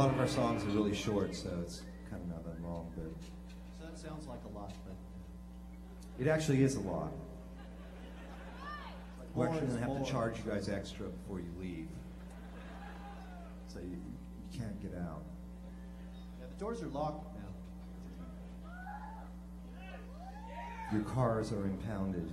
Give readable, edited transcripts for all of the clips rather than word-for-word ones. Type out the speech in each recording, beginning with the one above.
A lot of our songs are really short, so it's kind of not that long, but So that sounds like a lot, but it actually is a lot. We're more actually is going to have more. to charge you guys extra before you leave. So you can't get out. Yeah, the doors are locked now. Your cars are impounded.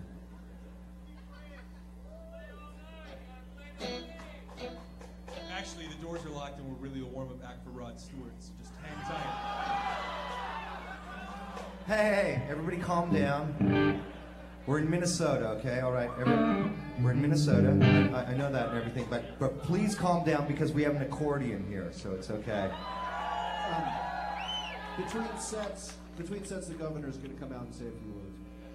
Actually, the doors are locked and we're really a warm-up act for Rod Stewart, so just hang tight. Hey, everybody calm down. We're in Minnesota, okay? All right, we're in Minnesota. I know that and everything, but please calm down because we have an accordion here, so it's okay. Between sets, the governor's going to come out and say a few words.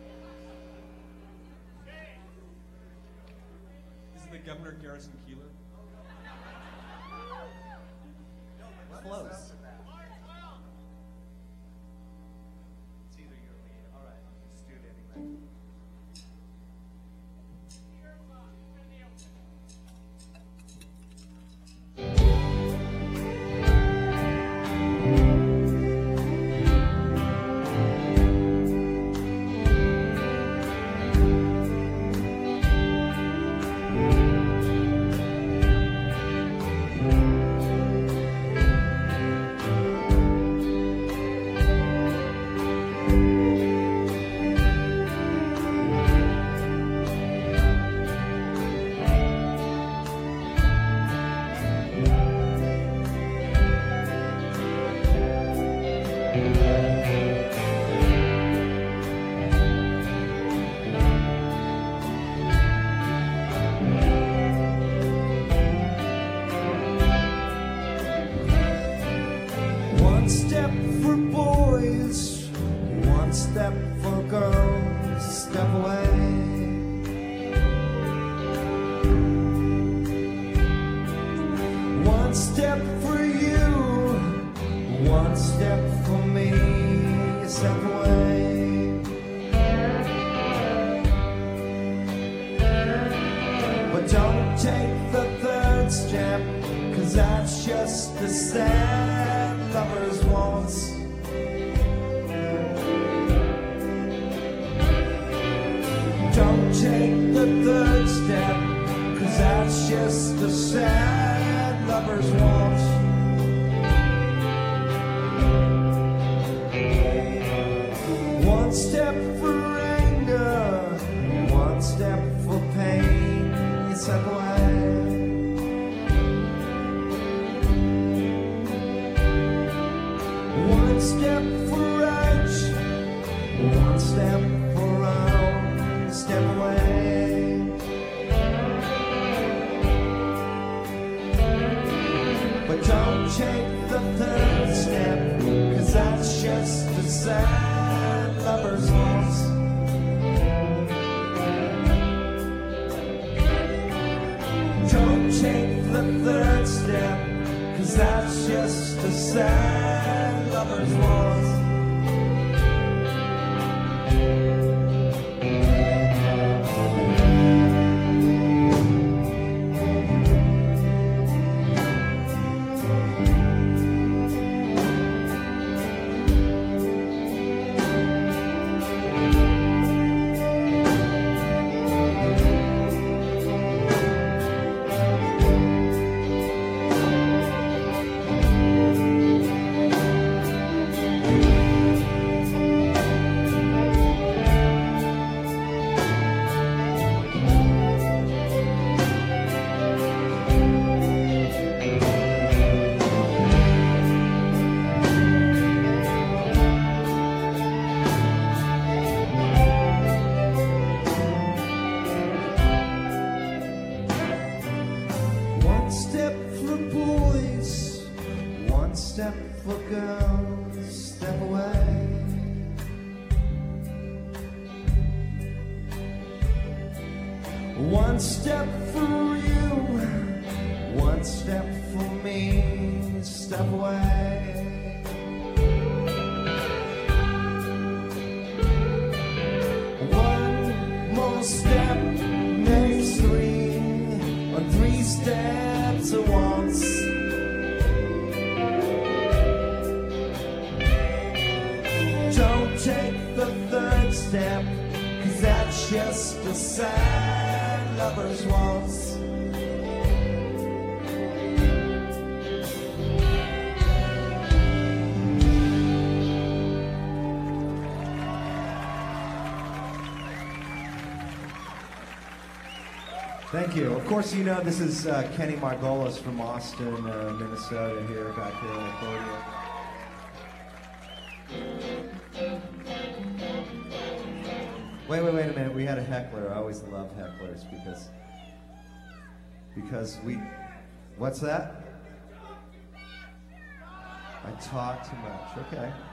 Isn't the governor Garrison Keillor? Close. It's either you or me. All right, just do it anyway. One step for boys, one step for girls, step away. One step for you, one step for me, step away. But don't take the third step, 'cause that's just the sad lovers wants. Don't take the third step, 'cause that's just the sad lovers wants. One step for anger, one step for pain, you step away. One step for right, one step for wrong, step away. But don't take the third step, 'cause that's just the sad lover's loss. Don't take the third step, 'cause that's just the sad lover's loss. One step for boys, one step for girls, step away. One step for you, one step for me, step away. One more step makes three, on three steps at once. just a sad lover's waltz. Thank you. Of course, you know this is Kenny Margolis from Austin, Minnesota, here back here on the accordion. Wait a minute. We had a heckler. I always love hecklers because we. What's that? I talk too much. Okay.